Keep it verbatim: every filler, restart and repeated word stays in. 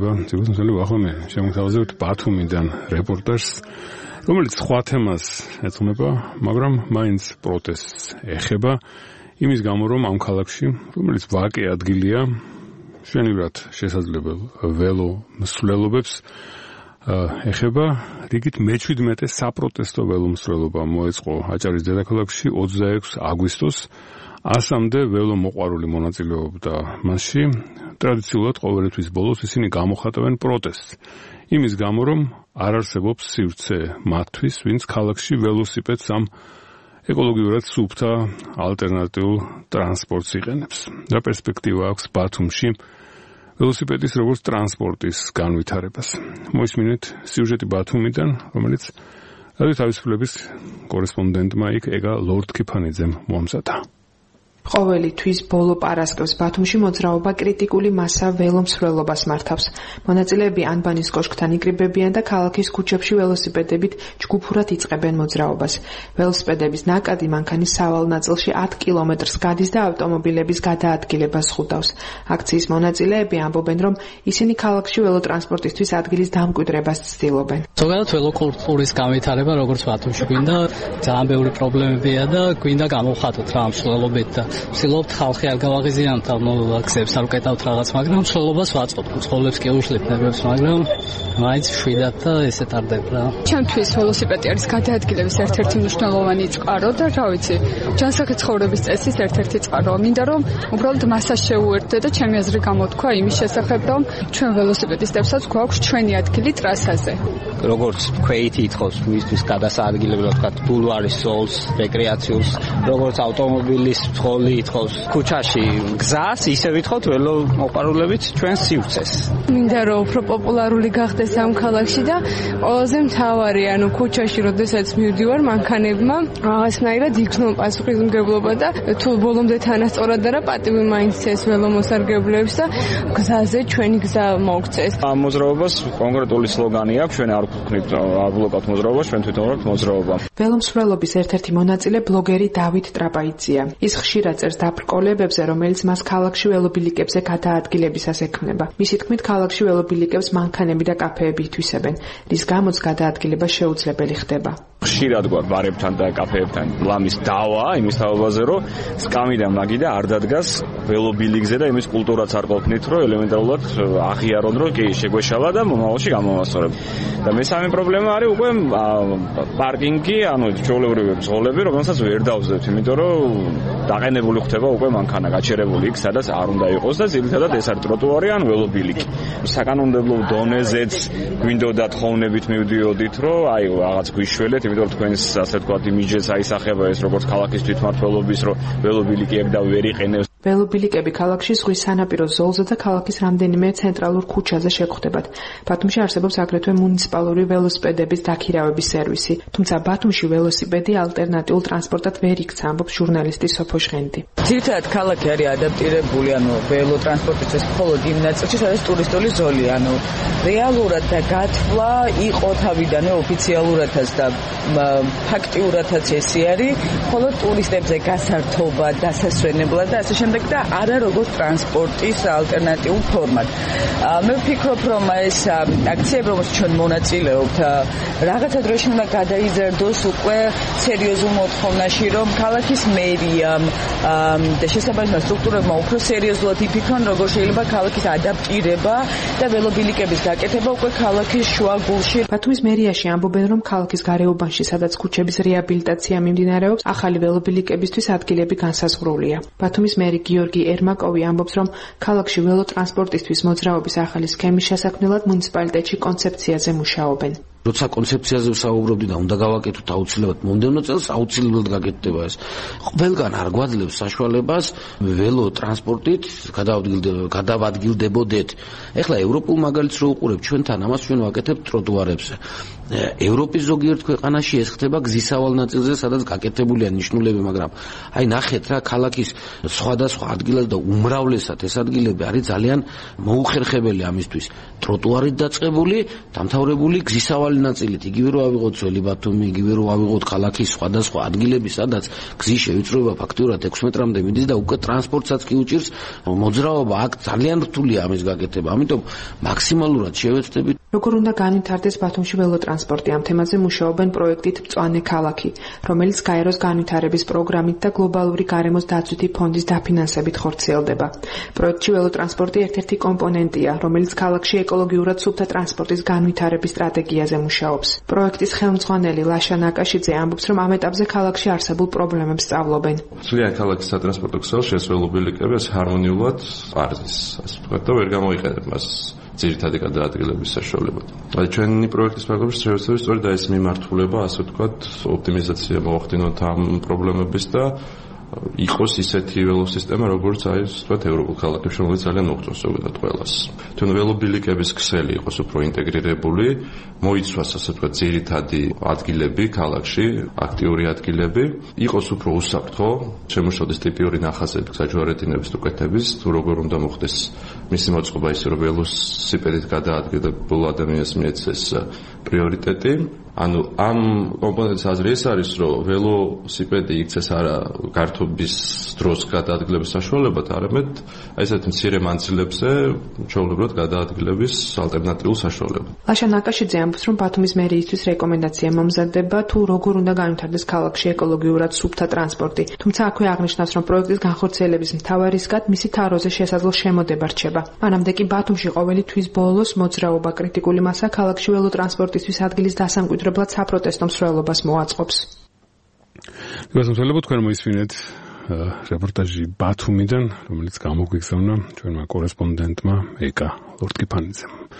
მოგესალმება. ძილოსნელი ვახომი, შემოგთავაზებთ ბათუმიდან რეპორტაჟს, რომელიც სხვა თემას ეძღვნება, მაგრამ მაინც პროტესტს ეხება იმის გამო, რომ ამ ქალაქში, რომელიც ვაკე ადგილია, მშვენივრად შესაძლებელ ველო მსვლელობებს ეხება, რიგით მეჩვიდმეტე საპროტესტო ველომსვლელობა მოეწყო აჭარის დედაქალაქში ოცდაექვსი აგვისტოს. ასამდე ველო მოყვარული მონაწილეობდა მასში. ტრადიციულად ყოველთვის ბოლოს ისინი გამოხატავენ პროტესტს. იმის გამო, რომ არ არსებობს სივრცე მათთვის, ვინც ქალაქში ველოსიპედს ამ ეკოლოგიურად სუფთა ალტერნატიულ ტრანსპორტს იყენებს. რა პერსპექტივა აქვს ბათუმში ველოსიპედის როგორც ტრანსპორტის განვითარებას? მოისმინეთ სიუჟეტი ბათუმიდან, რომელიც რადიო თავისუფლების კორესპონდენტმა იქ ეგა ლორდ-ქიფანიძემ მოამზადა. ყოველი თვის ბოლო პარასკევს ბათუმში მოძრაობა კრიტიკული მასა ველომსვლელობას მართავს. მონაწილეები ანბანის კოშკთან იკრიბებიან და ქალაქის ქუჩებში ველოსიპედებით ჯგუფურად იწყებენ მოძრაობას. ველოსიპედების ნაკადი მანქანის სავალ ნაწილში ათ კილომეტრს გადის და ავტომობილების გადაადგილებას ხვდავს. აქციის მონაწილეები ამბობენ, რომ ისინი ქალაქში ველოტრანსპორტისთვის ადგილის დამკვიდრებას ცდილობენ. ზოგადად ველოკულტურის განვითარება როგორც ბათუმში გვინდა ძალიან ბევრი პრობლემებია და გვინდა გამოვხატოთ რა ამ მსვლელობით და ვცდილობთ ხალხი არ გავაღიზიანოთ ამ აქციებს, არ ვკეტავთ რაღაც, მაგრამ მსვლელობას ვაწყობთ. მცხოვრებს კი უშლით ნებებს, მაგრამ მაინც შვიდათ და ესე ტარდება რა. ჩემთვის ველოსიპედი არის გადაადგილების ერთ-ერთი მნიშვნელოვანი წყარო და რა ვიცი, ჯანსაღი ცხოვრების წესის ერთ-ერთი წყაროა. მინდა რომ უბრალოდ მასას შევუერთდე და ჩემი აზრი გამოთქვა იმის შესახებ, რომ ჩვენ ველოსიპედისტებსაც გვაქვს ჩვენი ადგილი ტრასაზე. როგორც ქვეითი ითხოვს მისთვის გადასაადგილებლად, ვთქვათ, ბულვარის ზოლს, რეკრეაციულს, როგორც ავტომობილის ფხოლი ითხოვს ქუჩაში გზას, ისე ვითხოვთ ველო მოყვარულებით ჩვენ სივრცეს. მინდა რომ უფრო პოპულარული გახდეს ამ ქალაქში და ყველაზე მთავარი, ანუ ქუჩაში როდესაც მივდივარ მანქანებმა, რაღაცნაირად იქნონ პასუხისმგებლობა და თუ ბოლომდე თანასწორად არა პატივი მაინც ეს ველომოსარგებლეებს და გზაზე ჩვენი გზა მოგვწეს. ამ მოძრაობას კონკრეტული სლოგანი აქვს, ჩვენ არ ვქნით არ ვლოკავთ მოძრაობას, ჩვენ თვითონ ვართ მოძრაობა. ველომსვლელობის ერთ-ერთი მონაწილე ბლოგერი დავით ტრაპაიცია. ის ხშირად წერს დაბრკოლებებზე, რომელიც მას ქალაქში ველობილიკებზე გადაადგილებისას ექმნება. მისი თქმით, ქალაქში ველობილიკებს მანქანები და კაფეები ითვისებენ, რის გამოც გადაადგილება შეუძლებელი ხდება. ხშირად გვაქვს ბარებთან და კაფეებთან ლამის დავა იმის თავაზე, რომ სკამიდან მაგიდა არ დადგას ველობილიკზე და იმის კულტურაც არ ყოფნით, რომ ელემენტარულად აღიარონ, რომ კი შეგვეშალა და მომავალში გამომასწორებ. და მესამე პრობლემა არის უკვე პარკინგი, ანუ ჩვეულებრივი ბრძოლები, რომელსაც ვერ დავზევთ, იმიტომ რომ დაყენებული ხდება უკვე მანქანა გაჩერებული იქ, სადაც არ უნდა იყოს და ძირითადად ეს არის ტროტუარი ან ველობილიკი. საკანონმდებლო დონეზეც გვინდოდათ ხოვნებით მივდიოდით, რომ აი რაღაც გვიშველეთ, იმიტომ რომ თქვენს ასე ვთქვათ იმიჯეს აისახება ეს როგორც ქალაქის თვითმმართველობის, რომ ველობილიკი ეგ და ვერ იყენებს. ველობილიკები ქალაქში ზღვის სანაპირო ზოლზე და ქალაქის რამდენიმე ცენტრალურ ქუჩაზე შეგხვდებათ. ბათუმში არსებობს აგრეთვე მუნიციპალური ველოსიპედების დაქირავების სერვისი, თუმცა ბათუმში ველოსიპედი ალტერნატიულ ტრანსპორტად ვერ იქცა, ამბობს ჟურნალისტი სოფო ჟღენდი. ძირითადად ქალაქი არის ადაპტირებული, ანუ ველოტრანსპორტისთვის მხოლოდ იმ ნაწილში, სადაც ტურისტული ზოლია, ანუ რეალურად და გათვლა იყო თავიდანვე ოფიციალურადაც და ფაქტიურადაც ესე არის, მხოლოდ ტურისტებზე გასართობა, დასასვენებლად და ასე შემდეგ და არა როგორც ტრანსპორტის ალტერნატიულ ფორმად. მე ვფიქრობ, რომ ეს აქციები, რომელშიც ჩვენ მონაწილეობთ, რაღაცა დროში უნდა გადაიზარდოს უკვე სერიოზულ მოთხოვნაში, რომ ქალაქის მერიამ და შესაბამისმა სტრუქტურებმა უფრო სერიოზულად იფიქრონ, როგორ შეიძლება ქალაქის ადაპტირება და ველობილიკების გაკეთება უკვე ქალაქის შუაგულში. ბათუმის მერიაში ამბობენ, რომ ქალაქის გარეუბანში, სადაც ქუჩების რეაბილიტაცია მიმდინარეობს, ახალი ველობილიკებისთვის ადგილები განსაზღვრულია. ბათუმის მერი გიორგი ერმაკოვი ამბობს, რომ ქალაქში ველოტრანსპორტისთვის მოძრაობის ახალი სქემის შესაქმნელად მუნიციპალიტეტში კონცეფციაზე მუშაობენ. როცა კონცეფციაზე ვსაუბრობდი და უნდა გავაკეთოთ აუცილებლად მომდევნო წელს აუცილებლად გაკეთდება ეს. ყველგან არ გვაძლევს საშუალებას ველო ტრანსპორტით გადავადგილდებოდეთ. ეხლა ევროპულ მაგალითს რო უყურებ, ჩვენთან ამას ჩვენ ვაკეთებთ ტროტუარებზე. ევროპის ზოგიერთ ქვეყანაში ეს ხდება გზისავალ ნაწილზე, სადაც გაკეთებულია ნიშნულები, მაგრამ აი ნახეთ რა, ქალაქის სხვადასხვა ადგილას და უმრავლესად ეს ადგილები არის ძალიან მოუხერხებელი ამისთვის. ტროტუარით დაწყებული, დამთავრებული გზისავალ მრავალი ნაწილით იგივე რო ავიღოთ ძველი ბათუმი, იგივე რო ავიღოთ ქალაქის სხვადასხვა ადგილები, სადაც გზის შევიწროება ფაქტურად ექვსი მეტრამდე მიდის და უკვე ტრანსპორტსაც კი უჭირს მოძრაობა, აქ ძალიან რთულია ამის გაკეთება. ამიტომ მაქსიმალურად შევეცდებით. როგორ უნდა განვითარდეს ბათუმში ველოტრანსპორტი? ამ თემაზე მუშაობენ პროექტით მწვანე ქალაქი, რომელიც გაეროს განვითარების პროგრამით და გლობალური გარემოს დაცვითი ფონდის დაფინანსებით ხორციელდება. პროექტში ველოტრანსპორტი ერთ-ერთი კომპონენტია, რომელიც ქალაქში ეკოლოგიურად სუფთა ტრანსპორტის განვითარების სტრატეგიაზე მუშაობს. პროექტის ხელმძღვანელი ლაშა ნაკაშიძე ამბობს, რომ ამ ეტაპზე ქალაქში არსებულ პრობლემებს სწავლობენ. ძვიან ქალაქის სატრანსპორტო ქსელში ეს ველობილიკები ჰარმონიულად არის, ასე ვთქვათ, და ვერ გამოიყენებ მას ძირითადი გადაადგილების საშუალებად. აი ჩვენი პროექტის ფარგლებში შევეცდებით სწორედ ეს მიმართულება, ასე ვთქვათ, ოპტიმიზაცია მოახდინოთ ამ პრობლემების და იყოს ისეთი ველოსისტემა, როგორც აი ვთქვათ ევროპულ ქალაქებში, რომელიც ძალიან მოგვწონს ზოგადად ყველას. თუნდაც ველობილიკების ქსელი იყოს უფრო ინტეგრირებული, მოიცვას ასე ვთქვათ ძირითადი ადგილები ქალაქში, აქტიური ადგილები, იყოს უფრო უსაფრთხო, შემოშოდეს ტიპიური ნახაზები, საჯვარედინების თუ კეთების, თუ როგორ უნდა მოხდეს მისი მოწყობა ისე რომ ველოსიპედით გადაადგილებულ ადამიანს მიეცეს პრიორიტეტი. ანუ ამ კომპონენტის აზრი ეს არის, რომ ველოსიპედი იქცეს არა გართობის დროს გადაადგილების საშუალებად, არამედ ესეთ მცირე მანძილებზე ჩვეულებრივად გადაადგილების ალტერნატიულ საშუალებად. ლაშა ნაკაშიძე ამბობს, რომ ბათუმის მერიისთვის რეკომენდაცია მომზადდება, თუ როგორ უნდა განვითარდეს ქალაქში ეკოლოგიურად სუფთა ტრანსპორტი. თუმცა აქვე აღნიშნავს, რომ პროექტის განხორციელების მთავარისკად მისი თაროზე შესაძლო შემოდება რჩება. მანამდე კი ბათუმში ყოველი თვის ბოლოს მოძრაობა კრიტიკული მასა ქალაქში ველოტრანსპორტისთვის ადგილის დასამკვიდრებლად საპროტესტო მსვლელობას მოაწყობს. გასამართლებლად თქვენ მოისმინეთ რეპორტაჟი ბათუმიდან, რომელიც გამოგვიგზავნა ჩვენმა კორესპონდენტმა ეკა ლორტკიფანიძემ.